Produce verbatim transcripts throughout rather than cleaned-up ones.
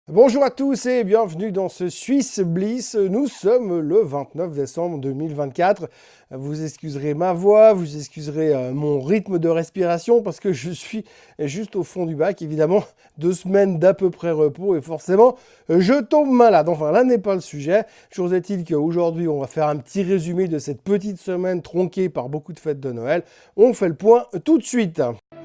Bonjour à tous et bienvenue dans ce Suisse Bliss. Nous sommes le vingt-neuf décembre deux mille vingt-quatre. Vous excuserez ma voix, vous excuserez euh, mon rythme de respiration parce que je suis juste au fond du bac. Évidemment, deux semaines d'à peu près repos et forcément, je tombe malade. Enfin, là n'est pas le sujet. Chose est-il qu'aujourd'hui, on va faire un petit résumé de cette petite semaine tronquée par beaucoup de fêtes de Noël. On fait le point tout de suite.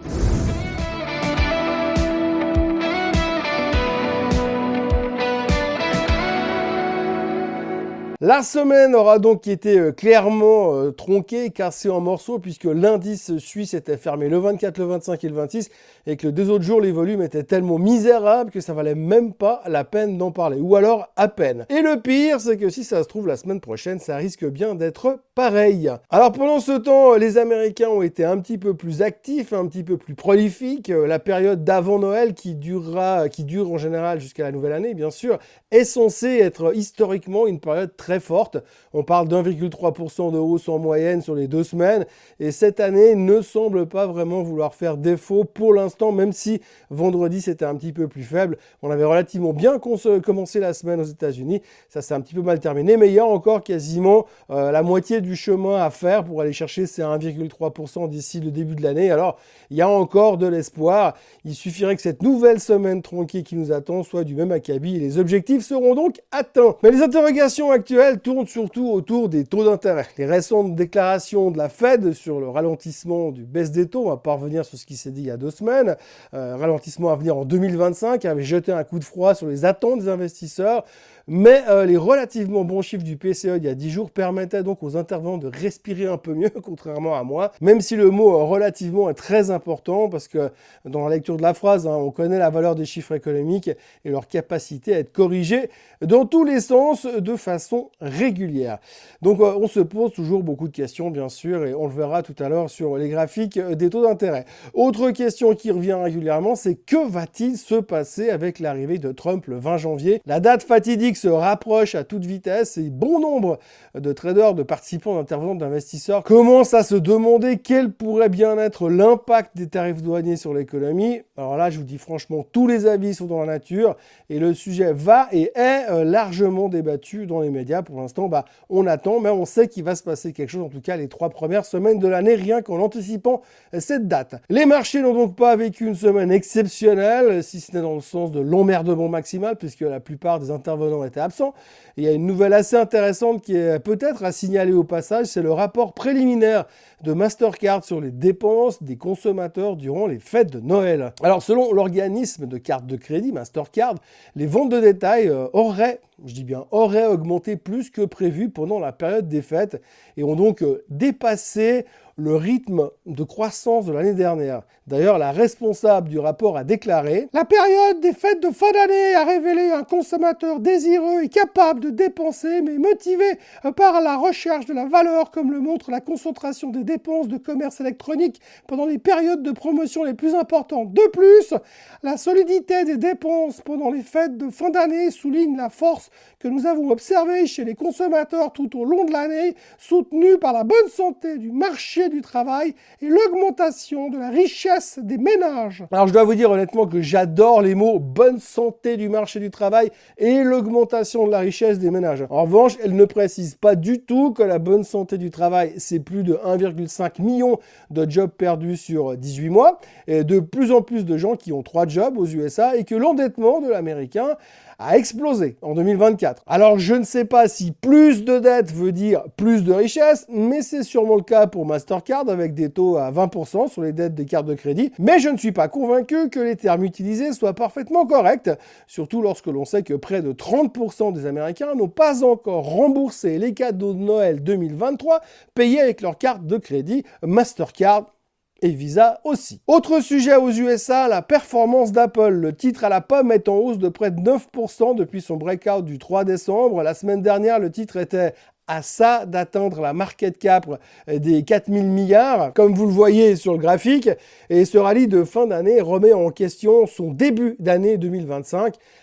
La semaine aura donc été euh, clairement euh, tronquée, cassée en morceaux, puisque l'indice suisse était fermé le vingt-quatre, le vingt-cinq et le vingt-six, et que les deux autres jours, les volumes étaient tellement misérables que ça valait même pas la peine d'en parler, ou alors à peine. Et le pire, c'est que si ça se trouve, la semaine prochaine, ça risque bien d'être pareil. Alors pendant ce temps, les Américains ont été un petit peu plus actifs, un petit peu plus prolifiques. La période d'avant Noël, qui durera, qui dure en général jusqu'à la nouvelle année, bien sûr, est censée être historiquement une période très forte. On parle d'un virgule trois pour cent de hausse en moyenne sur les deux semaines et cette année ne semble pas vraiment vouloir faire défaut pour l'instant, même si vendredi c'était un petit peu plus faible. On avait relativement bien commencé la semaine aux États-Unis, ça s'est un petit peu mal terminé, mais il y a encore quasiment euh, la moitié du chemin à faire pour aller chercher ces un virgule trois pour cent d'ici le début de l'année. Alors il y a encore de l'espoir, il suffirait que cette nouvelle semaine tronquée qui nous attend soit du même acabit et les objectifs seront donc atteints. Mais les interrogations actuelles tournent surtout autour des taux d'intérêt. Les récentes déclarations de la Fed sur le ralentissement du baisse des taux, on va pas revenir sur ce qui s'est dit il y a deux semaines, euh, ralentissement à venir en deux mille vingt-cinq, avait jeté un coup de froid sur les attentes des investisseurs. Mais euh, les relativement bons chiffres du P C E il y a dix jours permettaient donc aux intervenants de respirer un peu mieux, contrairement à moi, même si le mot euh, relativement est très important, parce que dans la lecture de la phrase, hein, on connaît la valeur des chiffres économiques et leur capacité à être corrigés dans tous les sens de façon régulière. Donc euh, on se pose toujours beaucoup de questions, bien sûr, et on le verra tout à l'heure sur les graphiques des taux d'intérêt. Autre question qui revient régulièrement, c'est que va-t-il se passer avec l'arrivée de Trump le vingt janvier? La date fatidique se rapproche à toute vitesse et bon nombre de traders, de participants, d'intervenants, d'investisseurs commencent à se demander quel pourrait bien être l'impact des tarifs douaniers sur l'économie. Alors là, je vous dis franchement, tous les avis sont dans la nature et le sujet va et est euh, largement débattu dans les médias. Pour l'instant, bah, on attend, mais on sait qu'il va se passer quelque chose, en tout cas les trois premières semaines de l'année, rien qu'en anticipant cette date. Les marchés n'ont donc pas vécu une semaine exceptionnelle, si ce n'est dans le sens de l'emmerdement maximal, puisque la plupart des intervenants étaient absents. Et il y a une nouvelle assez intéressante qui est peut-être à signaler au passage, c'est le rapport préliminaire de Mastercard sur les dépenses des consommateurs durant les fêtes de Noël. Alors selon l'organisme de cartes de crédit Mastercard, les ventes de détail euh, auraient, je dis bien auraient augmenté plus que prévu pendant la période des fêtes et ont donc euh, dépassé le rythme de croissance de l'année dernière. D'ailleurs, la responsable du rapport a déclaré « La période des fêtes de fin d'année a révélé un consommateur désireux et capable de dépenser, mais motivé par la recherche de la valeur, comme le montre la concentration des dépenses de commerce électronique pendant les périodes de promotion les plus importantes. De plus, la solidité des dépenses pendant les fêtes de fin d'année souligne la force que nous avons observée chez les consommateurs tout au long de l'année, soutenue par la bonne santé du marché du travail et l'augmentation de la richesse des ménages. » Alors je dois vous dire honnêtement que j'adore les mots « bonne santé du marché du travail » et l'augmentation de la richesse des ménages. En revanche, elle ne précise pas du tout que la bonne santé du travail, c'est plus de un virgule cinq million de jobs perdus sur dix-huit mois, et de plus en plus de gens qui ont trois jobs aux U S A, et que l'endettement de l'Américain a explosé en deux mille vingt-quatre. Alors je ne sais pas si plus de dettes veut dire plus de richesse, mais c'est sûrement le cas pour Mastercard avec des taux à vingt pour cent sur les dettes des cartes de crédit. Mais je ne suis pas convaincu que les termes utilisés soient parfaitement corrects, surtout lorsque l'on sait que près de trente pour cent des Américains n'ont pas encore remboursé les cadeaux de Noël deux mille vingt-trois payés avec leur carte de crédit Mastercard et Visa aussi. Autre sujet aux U S A, la performance d'Apple. Le titre à la pomme est en hausse de près de neuf pour cent depuis son breakout du trois décembre. La semaine dernière, le titre était à ça d'atteindre la market cap des quatre mille milliards, comme vous le voyez sur le graphique. Et ce rallye de fin d'année remet en question son début d'année deux mille vingt-cinq,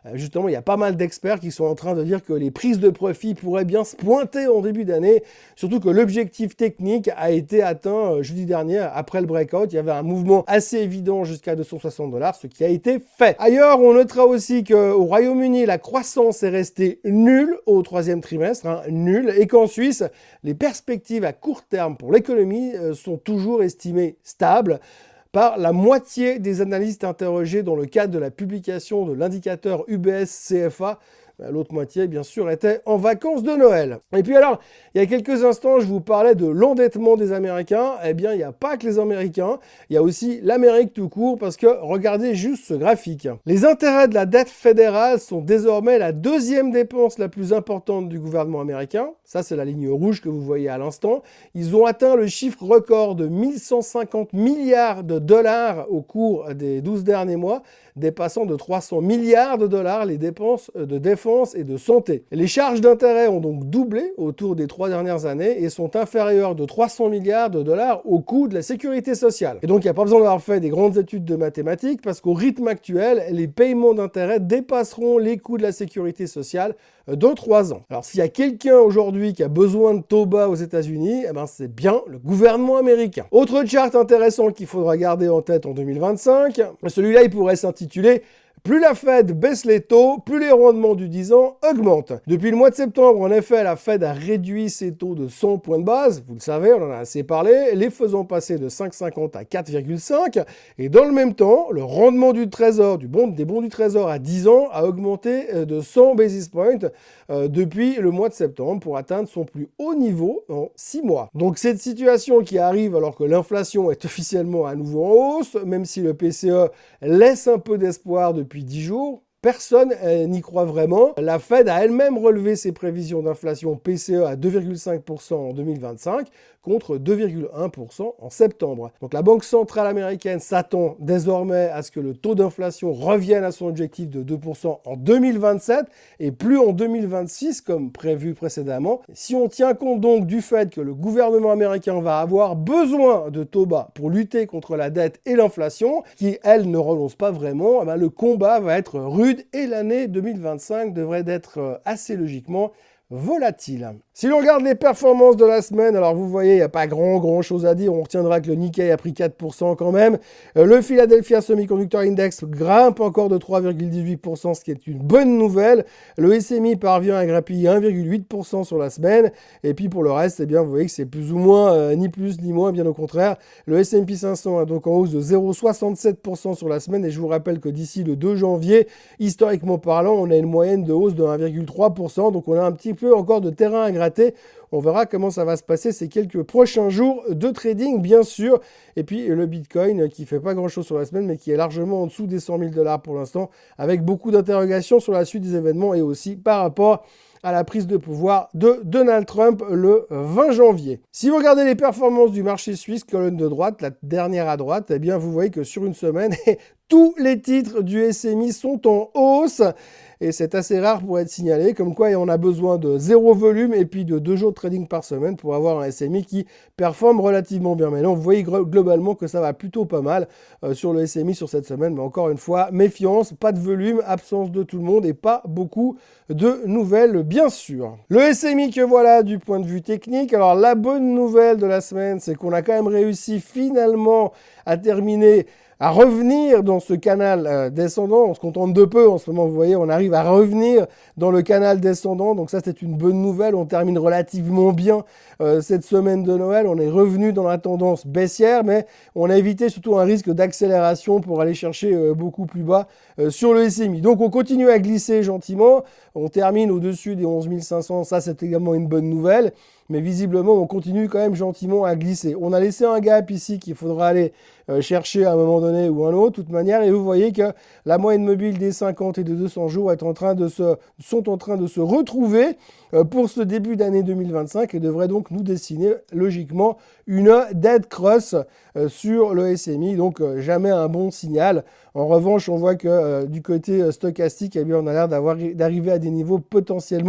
Justement, il y a pas mal d'experts qui sont en train de dire que les prises de profit pourraient bien se pointer en début d'année, surtout que l'objectif technique a été atteint jeudi dernier après le breakout. Il y avait un mouvement assez évident jusqu'à deux cent soixante dollars, ce qui a été fait. Ailleurs, on notera aussi qu'au Royaume-Uni, la croissance est restée nulle au troisième trimestre, hein, nulle, et qu'en Suisse, les perspectives à court terme pour l'économie sont toujours estimées stables par la moitié des analystes interrogés dans le cadre de la publication de l'indicateur U B S C F A. L'autre moitié, bien sûr, était en vacances de Noël. Et puis alors, il y a quelques instants, je vous parlais de l'endettement des Américains. Eh bien, il n'y a pas que les Américains, il y a aussi l'Amérique tout court, parce que regardez juste ce graphique. Les intérêts de la dette fédérale sont désormais la deuxième dépense la plus importante du gouvernement américain. Ça, c'est la ligne rouge que vous voyez à l'instant. Ils ont atteint le chiffre record de mille cent cinquante milliards de dollars au cours des douze derniers mois, dépassant de trois cents milliards de dollars les dépenses de défense et de santé. Les charges d'intérêt ont donc doublé autour des trois dernières années et sont inférieures de trois cents milliards de dollars au coût de la sécurité sociale. Et donc, il n'y a pas besoin d'avoir fait des grandes études de mathématiques parce qu'au rythme actuel, les paiements d'intérêt dépasseront les coûts de la sécurité sociale dans trois ans. Alors, s'il y a quelqu'un aujourd'hui qui a besoin de taux bas aux États-Unis, eh ben, c'est bien le gouvernement américain. Autre chart intéressant qu'il faudra garder en tête en deux mille vingt-cinq, celui-là, il pourrait s'intituler Plus la Fed baisse les taux, plus les rendements du dix ans augmentent. Depuis le mois de septembre, en effet, la Fed a réduit ses taux de cent points de base. Vous le savez, on en a assez parlé, les faisant passer de cinq virgule cinquante à quatre virgule cinq. Et dans le même temps, le rendement du trésor, du bon, des bons du trésor à dix ans a augmenté de cent basis points euh, depuis le mois de septembre pour atteindre son plus haut niveau en six mois. Donc cette situation qui arrive alors que l'inflation est officiellement à nouveau en hausse, même si le P C E laisse un peu d'espoir depuis dix jours, personne euh, n'y croit vraiment. La Fed a elle-même relevé ses prévisions d'inflation P C E à deux virgule cinq pour cent en deux mille vingt-cinq contre deux virgule un pour cent en septembre. Donc la Banque centrale américaine s'attend désormais à ce que le taux d'inflation revienne à son objectif de deux pour cent en deux mille vingt-sept et plus en deux mille vingt-six comme prévu précédemment. Si on tient compte donc du fait que le gouvernement américain va avoir besoin de taux bas pour lutter contre la dette et l'inflation, qui elle ne relance pas vraiment, eh bien, le combat va être rude et l'année deux mille vingt-cinq devrait être assez logiquement volatile. Si l'on regarde les performances de la semaine, alors vous voyez, il n'y a pas grand grand chose à dire. On retiendra que le Nikkei a pris quatre pour cent quand même. Le Philadelphia Semiconductor Index grimpe encore de trois virgule dix-huit pour cent, ce qui est une bonne nouvelle. Le S M I parvient à grappiller un virgule huit pour cent sur la semaine. Et puis pour le reste, eh bien, vous voyez que c'est plus ou moins, euh, ni plus ni moins, bien au contraire. Le S and P cinq cents est donc en hausse de zéro virgule soixante-sept pour cent sur la semaine. Et je vous rappelle que d'ici le deux janvier, historiquement parlant, on a une moyenne de hausse de un virgule trois pour cent. Donc on a un petit peu encore de terrain à gratter. On verra comment ça va se passer ces quelques prochains jours de trading, bien sûr. Et puis le Bitcoin qui fait pas grand-chose sur la semaine, mais qui est largement en dessous des cent mille dollars pour l'instant, avec beaucoup d'interrogations sur la suite des événements et aussi par rapport à la prise de pouvoir de Donald Trump le vingt janvier. Si vous regardez les performances du marché suisse, colonne de droite, la dernière à droite, eh bien vous voyez que sur une semaine, tous les titres du S M I sont en hausse. Et c'est assez rare pour être signalé, comme quoi on a besoin de zéro volume et puis de deux jours de trading par semaine pour avoir un S M I qui performe relativement bien. Mais là, vous voyez globalement que ça va plutôt pas mal euh, sur le S M I sur cette semaine. Mais encore une fois, méfiance, pas de volume, absence de tout le monde et pas beaucoup de nouvelles, bien sûr. Le S M I que voilà du point de vue technique. Alors, la bonne nouvelle de la semaine, c'est qu'on a quand même réussi finalement à terminer à revenir dans ce canal euh, descendant. On se contente de peu en ce moment, vous voyez, on arrive à revenir dans le canal descendant, donc ça c'est une bonne nouvelle. On termine relativement bien euh, cette semaine de Noël, on est revenu dans la tendance baissière, mais on a évité surtout un risque d'accélération pour aller chercher euh, beaucoup plus bas euh, sur le S M I. Donc on continue à glisser gentiment, on termine au-dessus des onze mille cinq cents, ça c'est également une bonne nouvelle. Mais visiblement, on continue quand même gentiment à glisser. On a laissé un gap ici qu'il faudra aller euh, chercher à un moment donné ou un autre, de toute manière. Et vous voyez que la moyenne mobile des cinquante et des deux cents jours est en train de se, sont en train de se retrouver euh, pour ce début d'année deux mille vingt-cinq et devrait donc nous dessiner logiquement une dead cross euh, sur le S M I. Donc euh, jamais un bon signal. En revanche, on voit que euh, du côté euh, stochastique, eh bien, on a l'air d'avoir, d'arriver à des niveaux potentiellement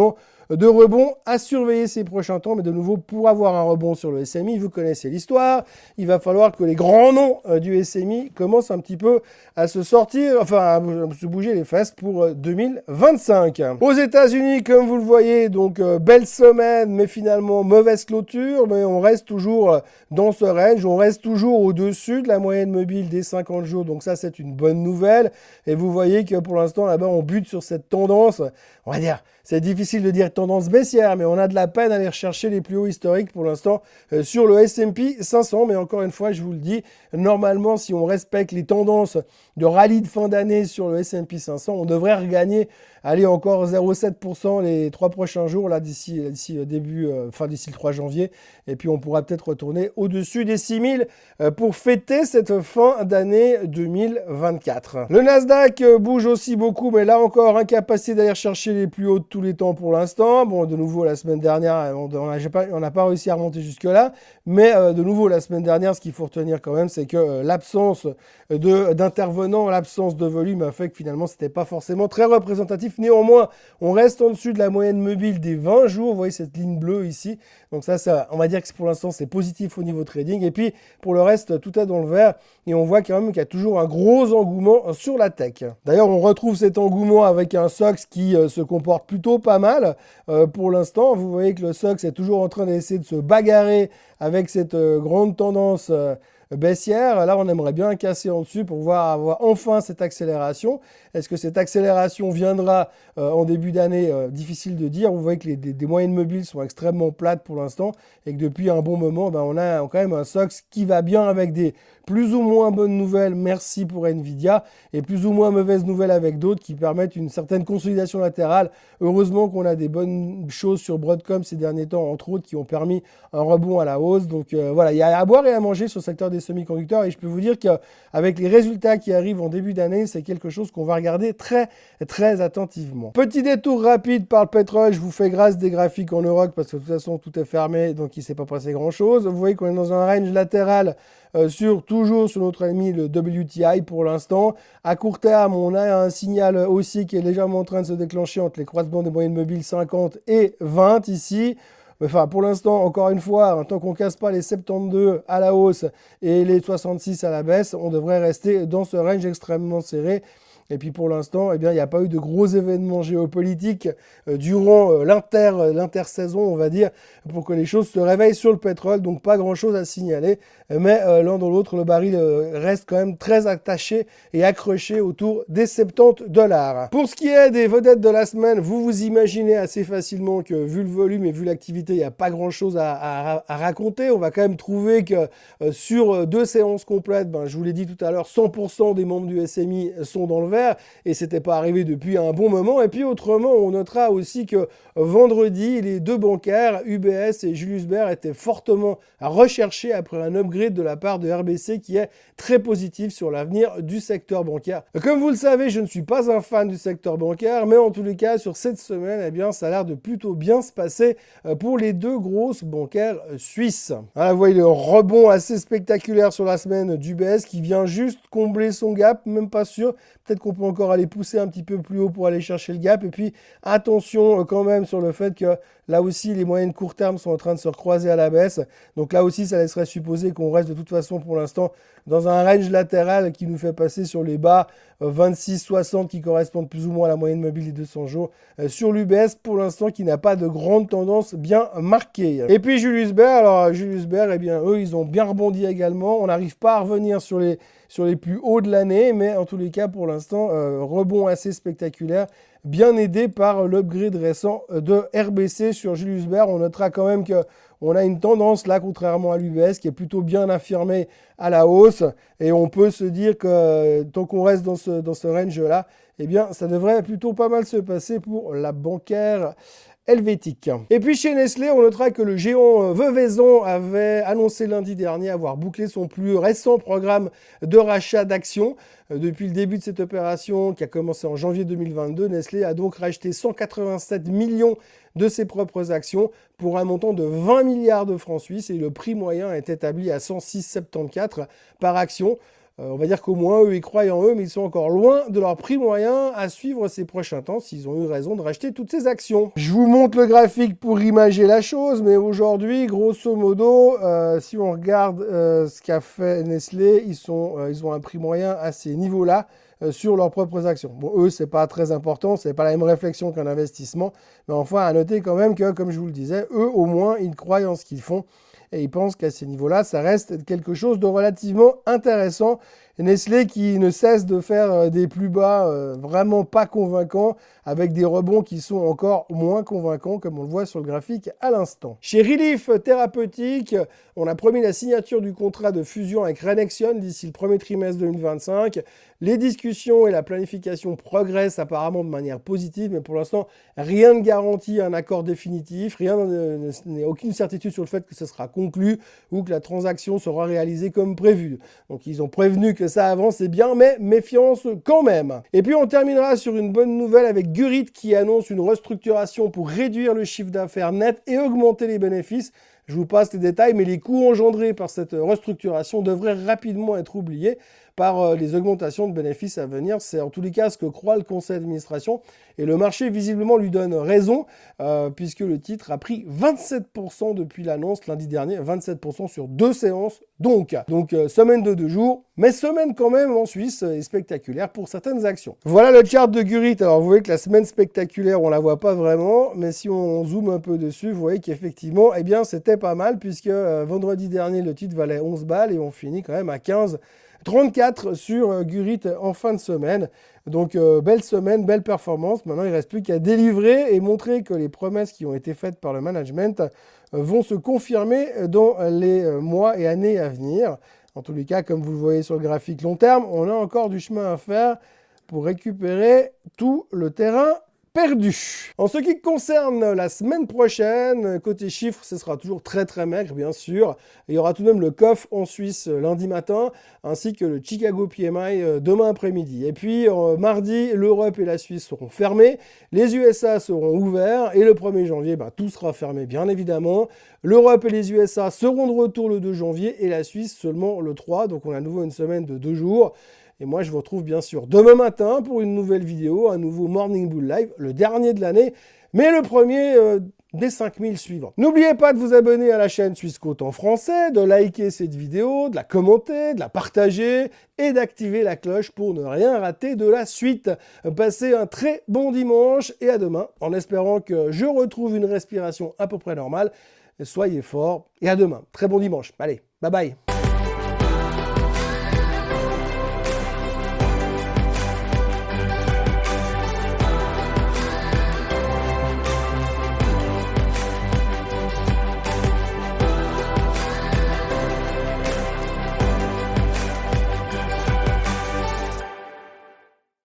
de rebond à surveiller ces prochains temps. Mais de nouveau, pour avoir un rebond sur le S M I, vous connaissez l'histoire, il va falloir que les grands noms du S M I commencent un petit peu à se sortir, enfin à se bouger les fesses pour deux mille vingt-cinq. Aux États-Unis, comme vous le voyez, donc euh, belle semaine, mais finalement mauvaise clôture, mais on reste toujours dans ce range, on reste toujours au-dessus de la moyenne mobile des cinquante jours, donc ça c'est une bonne nouvelle. Et vous voyez que pour l'instant là-bas on bute sur cette tendance, on va dire, c'est difficile de dire tendance baissière, mais on a de la peine à aller rechercher les plus hauts historiques pour l'instant euh, sur le S and P cinq cents. Mais encore une fois, je vous le dis, normalement, si on respecte les tendances de rallye de fin d'année sur le S and P cinq cents, on devrait regagner, aller encore zéro virgule sept pour cent les trois prochains jours, là d'ici d'ici début, euh, enfin d'ici le trois janvier. Et puis on pourra peut-être retourner au-dessus des six mille euh, pour fêter cette fin d'année deux mille vingt-quatre. Le Nasdaq euh, bouge aussi beaucoup, mais là encore, incapacité d'aller chercher les plus hauts de tous les temps pour l'instant. Bon, de nouveau, la semaine dernière, on n'a pas, on n'a pas réussi à remonter jusque-là. Mais euh, de nouveau, la semaine dernière, ce qu'il faut retenir quand même, c'est que euh, l'absence d'intervenants, l'absence de volume a fait que finalement, ce n'était pas forcément très représentatif. Néanmoins, on reste en dessus de la moyenne mobile des vingt jours. Vous voyez cette ligne bleue ici. Donc ça, ça on va dire que pour l'instant, c'est positif au niveau trading. Et puis, pour le reste, tout est dans le vert. Et on voit quand même qu'il y a toujours un gros engouement sur la tech. D'ailleurs, on retrouve cet engouement avec un S O X qui euh, se comporte plutôt pas mal euh, pour l'instant. Vous voyez que le S O X est toujours en train d'essayer de se bagarrer avec cette euh, grande tendance euh, baissière. Là, on aimerait bien casser en dessus pour voir avoir enfin cette accélération. Est-ce que cette accélération viendra euh, en début d'année? euh, Difficile de dire. Vous voyez que les, des, des moyennes mobiles sont extrêmement plates pour l'instant et que depuis un bon moment, ben, on a quand même un S O X qui va bien avec des plus ou moins bonnes nouvelles, merci pour Nvidia, et plus ou moins mauvaises nouvelles avec d'autres qui permettent une certaine consolidation latérale. Heureusement qu'on a des bonnes choses sur Broadcom ces derniers temps, entre autres, qui ont permis un rebond à la hausse. Donc euh, voilà, il y a à boire et à manger sur le secteur des semi-conducteurs, et je peux vous dire qu'avec les résultats qui arrivent en début d'année, c'est quelque chose qu'on va regarder très, très attentivement. Petit détour rapide par le pétrole, je vous fais grâce des graphiques en Europe, parce que de toute façon, tout est fermé, donc il ne s'est pas passé grand-chose. Vous voyez qu'on est dans un range latéral Euh, sur, toujours sur notre ami le W T I pour l'instant. À court terme, on a un signal aussi qui est légèrement en train de se déclencher entre les croisements des moyennes mobiles cinquante et vingt ici. Enfin, pour l'instant, encore une fois, tant qu'on ne casse pas les soixante-douze à la hausse et les soixante-six à la baisse, on devrait rester dans ce range extrêmement serré. Et puis pour l'instant, eh bien, il n'y a pas eu de gros événements géopolitiques euh, durant euh, l'inter, l'intersaison, on va dire, pour que les choses se réveillent sur le pétrole. Donc pas grand-chose à signaler. Mais euh, l'un dans l'autre, le baril euh, reste quand même très attaché et accroché autour des soixante-dix dollars. Pour ce qui est des vedettes de la semaine, vous vous imaginez assez facilement que vu le volume et vu l'activité, il n'y a pas grand-chose à, à, à raconter. On va quand même trouver que euh, sur deux séances complètes, ben, je vous l'ai dit tout à l'heure, cent pour cent des membres du S M I sont dans le vert. Et c'était pas arrivé depuis un bon moment. Et puis autrement, on notera aussi que vendredi, les deux bancaires, U B S et Julius Baer, étaient fortement recherchés après un upgrade de la part de R B C qui est très positif sur l'avenir du secteur bancaire. Comme vous le savez, je ne suis pas un fan du secteur bancaire, mais en tous les cas, sur cette semaine, eh bien, ça a l'air de plutôt bien se passer pour les deux grosses bancaires suisses. Voilà, vous voyez le rebond assez spectaculaire sur la semaine d'U B S qui vient juste combler son gap, même pas sûr. Peut-être qu'on peut encore aller pousser un petit peu plus haut pour aller chercher le gap. Et puis, attention quand même sur le fait que là aussi, les moyennes court terme sont en train de se recroiser à la baisse. Donc là aussi, ça laisserait supposer qu'on reste de toute façon pour l'instant dans un range latéral qui nous fait passer sur les bas vingt-six soixante qui correspondent plus ou moins à la moyenne mobile des deux cents jours sur l'U B S pour l'instant qui n'a pas de grande tendance bien marquée. Et puis Julius Baer, alors Julius Baer, eh bien eux, ils ont bien rebondi également. On n'arrive pas à revenir sur les, sur les plus hauts de l'année, mais en tous les cas, pour l'instant, euh, rebond assez spectaculaire, bien aidé par l'upgrade récent de R B C sur Julius Baer. On notera quand même que on a une tendance là, contrairement à l'U B S, qui est plutôt bien affirmée à la hausse. Et on peut se dire que tant qu'on reste dans ce, dans ce range-là, eh bien, ça devrait plutôt pas mal se passer pour la bancaire helvétique. Et puis chez Nestlé, on notera que le géant Veuvaison avait annoncé lundi dernier avoir bouclé son plus récent programme de rachat d'actions. Depuis le début de cette opération qui a commencé en janvier deux mille vingt-deux, Nestlé a donc racheté cent quatre-vingt-sept millions de ses propres actions pour un montant de vingt milliards de francs suisses et le prix moyen est établi à cent six virgule soixante-quatorze par action. Euh, on va dire qu'au moins, eux, ils croient en eux, mais ils sont encore loin de leur prix moyen à suivre ces prochains temps s'ils ont eu raison de racheter toutes ces actions. Je vous montre le graphique pour imager la chose, mais aujourd'hui, grosso modo, euh, si on regarde euh, ce qu'a fait Nestlé, ils, sont, euh, ils ont un prix moyen à ces niveaux-là euh, sur leurs propres actions. Bon, eux, c'est pas très important, c'est pas la même réflexion qu'un investissement, mais enfin, à noter quand même que, comme je vous le disais, eux, au moins, ils croient en ce qu'ils font. Et ils pensent qu'à ces niveaux-là, ça reste quelque chose de relativement intéressant. Nestlé qui ne cesse de faire des plus bas euh, vraiment pas convaincants, avec des rebonds qui sont encore moins convaincants, comme on le voit sur le graphique à l'instant. Chez Relief Thérapeutique, on a promis la signature du contrat de fusion avec Renexion d'ici le premier trimestre deux mille vingt-cinq. Les discussions et la planification progressent apparemment de manière positive, mais pour l'instant, rien ne garantit un accord définitif, rien n'est aucune certitude sur le fait que ce sera conclu ou que la transaction sera réalisée comme prévu. Donc ils ont prévenu que ça avance, c'est bien, mais méfiance quand même. Et puis on terminera sur une bonne nouvelle avec Gurit qui annonce une restructuration pour réduire le chiffre d'affaires net et augmenter les bénéfices. Je vous passe les détails, mais les coûts engendrés par cette restructuration devraient rapidement être oubliés par les augmentations de bénéfices à venir. C'est en tous les cas ce que croit le conseil d'administration. Et le marché, visiblement, lui donne raison, euh, puisque le titre a pris vingt-sept pour cent depuis l'annonce lundi dernier, vingt-sept pour cent sur deux séances. Donc, donc euh, semaine de deux jours, mais semaine quand même en Suisse est spectaculaire pour certaines actions. Voilà le chart de Gurit. Alors, vous voyez que la semaine spectaculaire, on la voit pas vraiment, mais si on zoome un peu dessus, vous voyez qu'effectivement, eh bien, c'était pas mal, puisque euh, vendredi dernier, le titre valait onze balles et on finit quand même à quinze trente-quatre sur euh, Gurit en fin de semaine. Donc, euh, belle semaine, belle performance. Maintenant, il ne reste plus qu'à délivrer et montrer que les promesses qui ont été faites par le management euh, vont se confirmer dans les euh, mois et années à venir. En tous les cas, comme vous le voyez sur le graphique long terme, on a encore du chemin à faire pour récupérer tout le terrain perdu. En ce qui concerne la semaine prochaine, côté chiffres, ce sera toujours très très maigre, bien sûr. Il y aura tout de même le C O F en Suisse lundi matin, ainsi que le Chicago P M I demain après-midi. Et puis, euh, mardi, l'Europe et la Suisse seront fermées, les U S A seront ouverts, et le premier janvier, bah, tout sera fermé, bien évidemment. L'Europe et les U S A seront de retour le deux janvier, et la Suisse seulement le trois, donc on a à nouveau une semaine de deux jours. Et moi, je vous retrouve bien sûr demain matin pour une nouvelle vidéo, un nouveau Morning Bull Live, le dernier de l'année, mais le premier euh, des cinq mille suivants. N'oubliez pas de vous abonner à la chaîne Swissquote en français, de liker cette vidéo, de la commenter, de la partager et d'activer la cloche pour ne rien rater de la suite. Passez un très bon dimanche et à demain, en espérant que je retrouve une respiration à peu près normale. Soyez forts et à demain. Très bon dimanche. Allez, bye bye.